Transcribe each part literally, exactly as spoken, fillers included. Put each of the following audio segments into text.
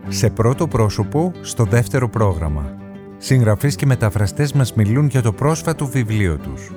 Σε πρώτο πρόσωπο, στο δεύτερο πρόγραμμα. Συγγραφείς και μεταφραστές μας μιλούν για το πρόσφατο βιβλίο τους.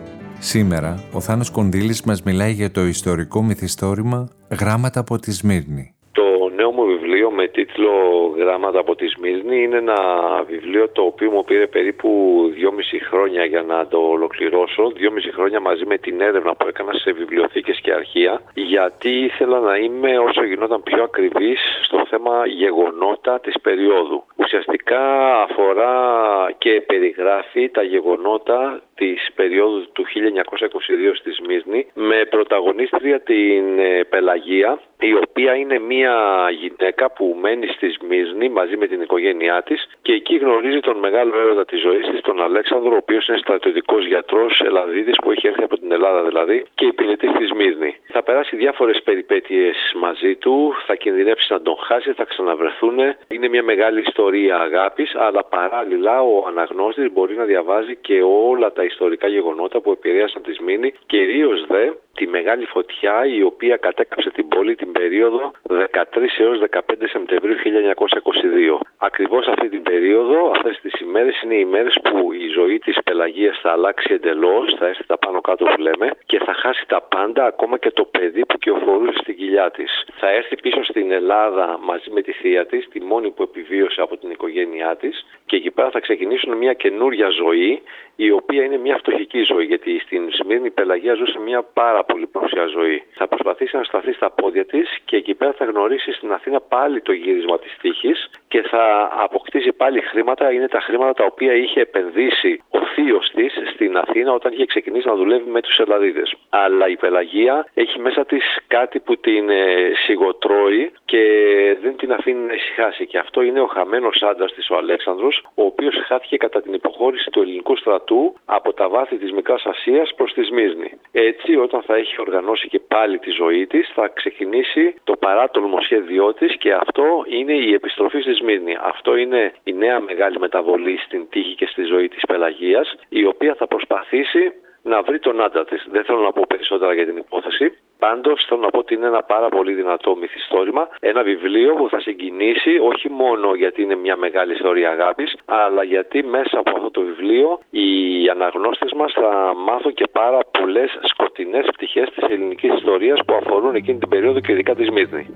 Σήμερα, ο Θάνος Κονδύλης μας μιλάει για το ιστορικό μυθιστόρημα «Γράμματα από τη Σμύρνη». Το νέο μου βιβλίο με τίτλο «Γράμματα από τη Σμύρνη» είναι ένα βιβλίο το οποίο μου πήρε περίπου δυόμιση χρόνια για να το ολοκληρώσω. Δυόμιση χρόνια μαζί με την έρευνα που έκανα σε βιβλιοθήκες και αρχεία, γιατί ήθελα να είμαι όσο γινόταν πιο ακριβής στο θέμα γεγονότα της περίοδου. Ουσιαστικά αφορά και περιγράφει τα γεγονότα της περίοδου του χίλια εννιακόσια είκοσι δύο στη Σμύρνη, με πρωταγωνίστρια την Πελαγία, η οποία είναι μια γυναίκα που μένει στη Σμύρνη μαζί με την οικογένειά της και εκεί γνωρίζει τον μεγάλο έρωτα της ζωής της, τον Αλέξανδρο, ο οποίος είναι στρατιωτικός γιατρός Ελλαδίτης που έχει έρθει από την Ελλάδα δηλαδή και υπηρετεί στη Σμύρνη. Θα περάσει διάφορες περιπέτειες μαζί του, θα κινδυνεύσει να τον χάσει, θα ξαναβρεθούν. Είναι μια μεγάλη ιστορία αγάπης, αλλά παράλληλα ο αναγνώστης μπορεί να διαβάζει και όλα τα ιστορικά γεγονότα που επηρέασαν τη Σμύρνη, κυρίως δε τη μεγάλη φωτιά η οποία κατέκαψε την πόλη την περίοδο δεκατρείς έως δεκαπέντε Σεπτεμβρίου χίλια εννιακόσια είκοσι δύο. Ακριβώς αυτή την περίοδο, αυτές τις ημέρες, είναι οι ημέρες που η ζωή της Πελαγίας θα αλλάξει εντελώς, θα έρθει τα πάνω κάτω που λέμε και θα χάσει τα πάντα, ακόμα και το παιδί που κυοφορούσε στην κοιλιά της. Θα έρθει πίσω στην Ελλάδα μαζί με τη θεία της, τη μόνη που επιβίωσε από την οικογένειά της, και εκεί πέρα θα ξεκινήσουν μια καινούρια ζωή, η οποία είναι μια φτωχική ζωή, γιατί στην Σμύρνη η Πελαγία ζούσε μια πάρα πολύ πλούσια ζωή. Θα προσπαθήσει να σταθεί στα πόδια της και εκεί πέρα θα γνωρίσει στην Αθήνα πάλι το γύρισμα της τύχης και θα αποκτήσει πάλι χρήματα. Είναι τα χρήματα τα οποία είχε επενδύσει ο θείος της στην Αθήνα όταν είχε ξεκινήσει να δουλεύει με τους Ελλαδίτες. Αλλά η Πελαγία έχει μέσα της κάτι που την ε, σιγοτρώει και δεν την αφήνει να ησυχάσει. Και αυτό είναι ο χαμένος άντρας της, ο Αλέξανδρος, ο οποίος χάθηκε κατά την υποχώρηση του ελληνικού στρατού από τα βάθη της Μικράς Ασίας προς τη Σμύρνη. Έτσι, όταν θα έχει οργανώσει και πάλι τη ζωή της, θα ξεκινήσει το παράτολμο σχέδιό της και αυτό είναι η επιστροφή στη Σμύρνη. Αυτό είναι η νέα μεγάλη μεταβολή στην τύχη και στη ζωή της Πελαγίας, η οποία θα προσπαθήσει να βρει τον άντρα της. Δεν θέλω να πω περισσότερα για την υπόθεση. Πάντως θέλω να πω ότι είναι ένα πάρα πολύ δυνατό μυθιστόρημα. Ένα βιβλίο που θα συγκινήσει όχι μόνο γιατί είναι μια μεγάλη ιστορία αγάπης, αλλά γιατί μέσα από αυτό το βιβλίο οι αναγνώστες μας θα μάθουν και πάρα πολλές σκοτεινές πτυχές της ελληνικής ιστορίας που αφορούν εκείνη την περίοδο και ειδικά τη Σμύρνη.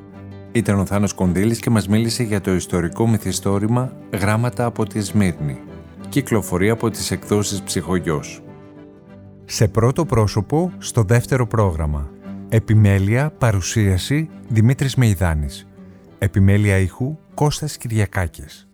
Ήταν ο Θάνος Κονδύλης και μας μίλησε για το ιστορικό μυθιστόρημα «Γράμματα από τη Σμύρνη». Κυκλοφορεί από τις εκδόσεις Ψυχογιός. Σε πρώτο πρόσωπο, στο δεύτερο πρόγραμμα. Επιμέλεια, παρουσίαση, Δημήτρης Μεϊδάνης. Επιμέλεια ήχου, Κώστας Κυριακάκης.